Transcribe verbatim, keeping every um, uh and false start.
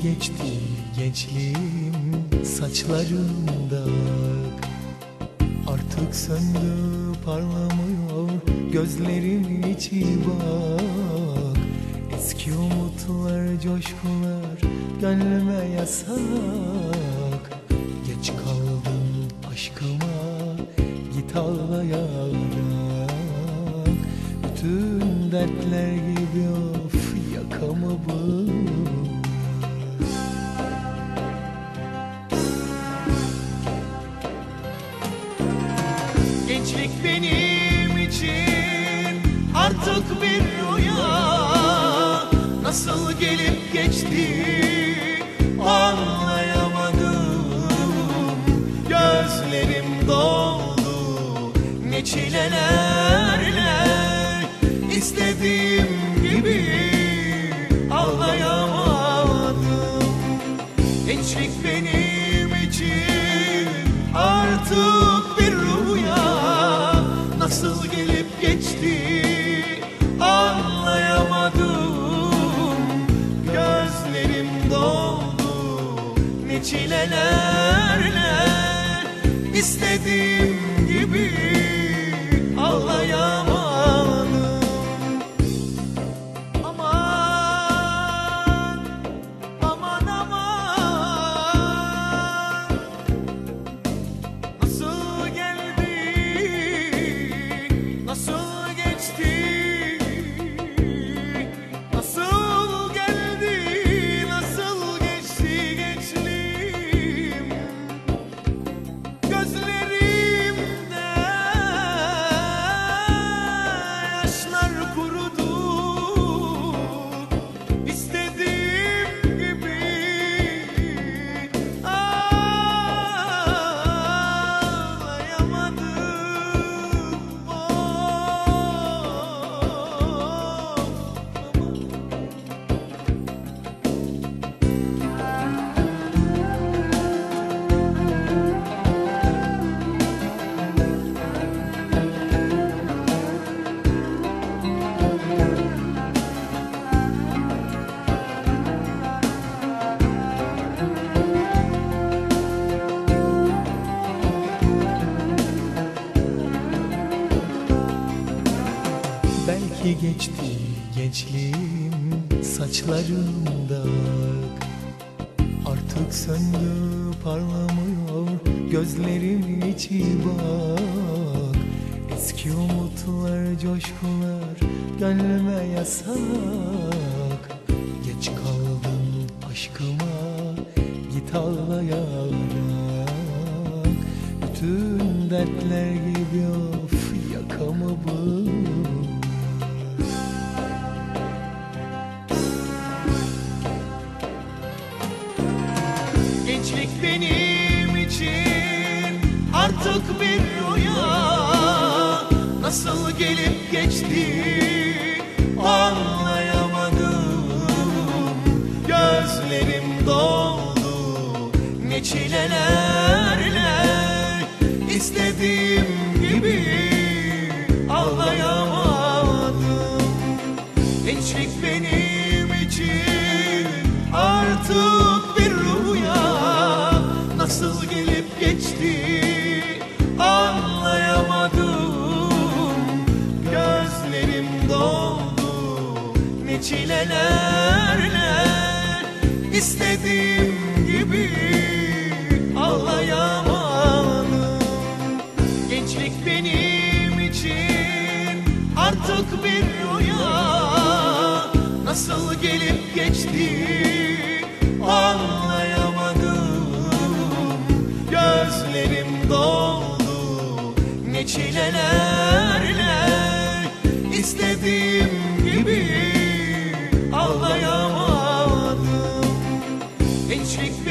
geçti gençliğim saçlarımda, artık söndü parlamıyor gözlerim içi bak. Eski umutlar, coşkular gönlüme yasak. Geç kaldım aşkıma, git ağlayarak. Bütün dertler gibi of yakamı bul. Gençlik benim için artık bir rüya. Nasıl gelip geçti anlayamadım. Gözlerim doldu ne çilelerle, istediğim gibi ağlayamadım. Gençlik benim için artık bir rüya. Nasıl gelip geçti anlayamadım. Gözlerim doldu ne çilelerle, istediğim gibi ağlayamadım. Aman, aman, aman, nasıl geldi, nasıl geçti, nasıl geldi, nasıl geçti gençliğim. Gözlerimde yaşlar kurudu, istediğim gibi ağlayamadım. Belki geçti gençliğim saçlarımda, artık söndü parlamıyor gözlerim içi bak. Eski umutlar, coşkular gönlüme yasak. Geç kaldım aşkıma, git ağlayarak. Bütün dertler gibi of yakamı bul. Gençlik benim için artık bir rüya. Nasıl gelip geçti anlayamadım. Gözlerim doldu ne çilelerle, istediğim gibi ağlayamadım. Gençlik benim için artık bir rüya. Nasıl gelip geçti anlayamadım. Gözlerim doldu ne çilelerle, istediğim gibi ağlayamadım. Gençlik benim için artık bir rüya. Nasıl gelip geçti anlayamadım. Gözlerim doldu ne çilelerle, istediğim gibi ağlayamadım. Gençlik